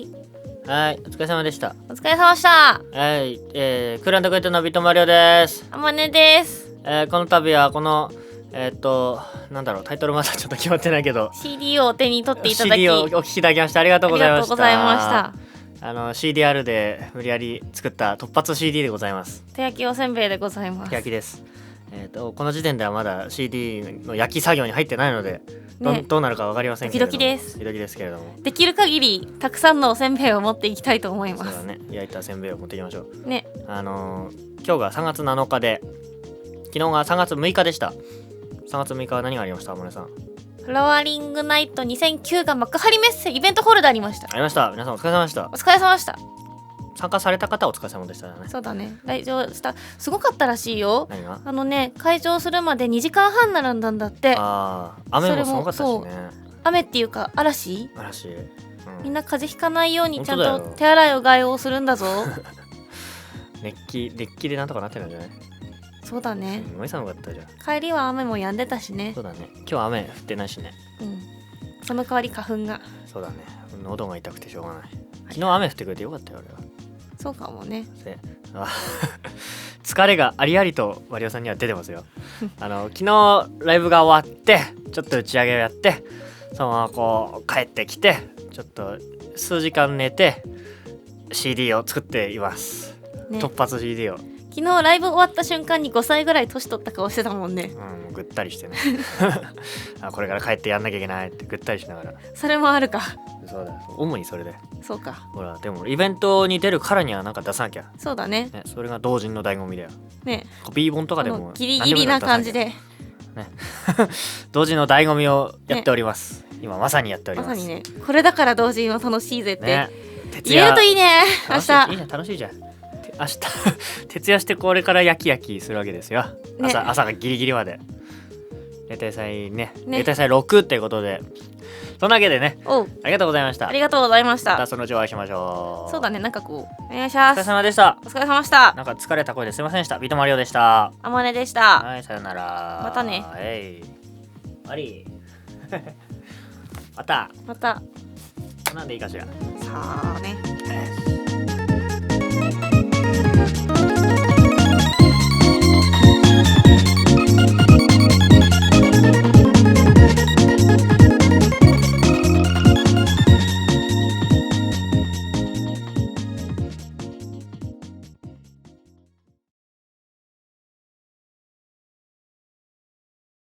はい、お疲れ様でした。 お疲れ様でした。 はい、クラントクエットのビトマリオです。 あまねです。 この度はこのなんだろう、タイトルまだちょっと決まってないけど CD を手に取っていただき CD をお聞きいただきましてありがとうございました。 ありがとうございました。 CDR で無理やり作った突発 CD でございます。 手焼きおせんべいでございます。 手焼きです。この時点ではまだ CD の焼き作業に入ってないので、どうなるか分かりませんけれども、 ドキドキです。 ドキドキですけれども、 できる限りたくさんのおせんべいを持っていきたいと思います。 そうだね、焼いたせんべいを持っていきましょうね。 今日が3月7日で、昨日が3月6日でした。3月6日は何がありました、森さん。 フラワーリングナイト2009が幕張メッセイベントホールでありました。 ありました。皆さんお疲れ様でした。 お疲れ様でした。 参加された方はお疲れ様でしたね。 そうだね。来場したすごかったらしいよ。 何が？ 会場するまで2時間半並んだんだって。 雨もすごかったしね。 雨っていうか嵐、みんな風邪ひかないようにちゃんと手洗いうがいをするんだぞ。 熱気でなんとかなってるんじゃない？ そうだね。 森さんよかったじゃん。 帰りは雨も止んでたしね。 そうだね。今日は雨降ってないしね。 その代わり花粉が。 そうだね。喉が痛くてしょうがない。昨日雨降ってくれてよかったよ俺は。 そうかもね。 疲れがありありとマリオさんには出てますよ。昨日ライブが終わってちょっと打ち上げをやって、そのままこう帰ってきてちょっと数時間寝て CD を作っています、ね、突発 CD を。 昨日ライブ終わった瞬間に5歳ぐらい年取った顔してたもんね。 ぐったりしてね。これから帰ってやんなきゃいけないってぐったりしながら。 それもあるか。 そうだ、主にそれで。 そうか。 ほらでもイベントに出るからにはなんか出さなきゃ。 そうだね。 それが同人の醍醐味だよね。コピー本とかでもギリギリな感じでね。同人の醍醐味をやっております、ね、今まさにやっております。 まさにね、これだから同人は楽しいぜって、 ね、 言えるといいね。明日いいね、楽しいじゃん。明日徹夜してこれから焼きするわけですよ、ね、朝がギリギリまで例大祭ね、例大祭6っていうことで、そんなわけでね、ありがとうございました。 ありがとうございました。 またそのうちお会いしましょう。 そうだね、なんかこうお願いします。 お疲れ様でした。 お疲れ様でした。 なんか疲れた声ですいませんでした。ビトマリオでした。 あまねでした。 はい、さよなら。 またね。 マリーまたなんでいいかしら。 さあね。